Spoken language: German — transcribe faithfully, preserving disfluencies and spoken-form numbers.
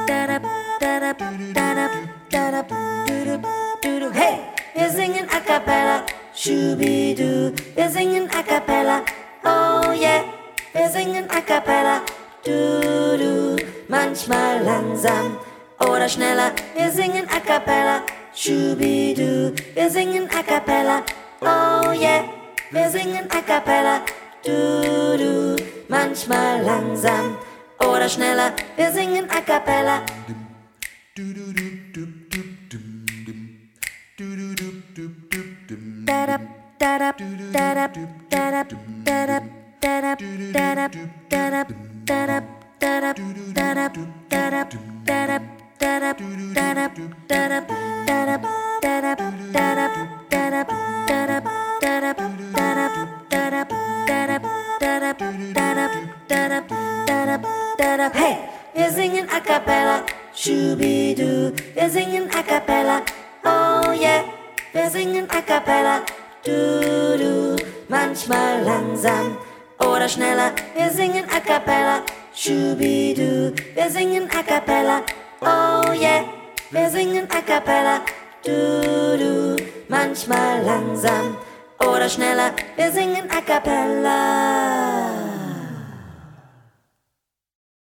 Hey, wir singen a cappella, Schubidu, wir singen a cappella, oh yeah, wir singen a cappella, du du, manchmal langsam oder schneller, wir singen a cappella, Schubidu, wir singen a cappella, oh yeah, wir singen a cappella, du du, manchmal langsam oder schneller, wir singen a cappella. Hey, wir singen a cappella, Schubidu, wir singen a cappella, oh yeah, wir singen a cappella, du du, manchmal langsam oder schneller, wir singen a cappella, Schubidu, wir singen a cappella, oh yeah, wir singen a cappella, du du, manchmal langsam oder schneller, wir singen a cappella.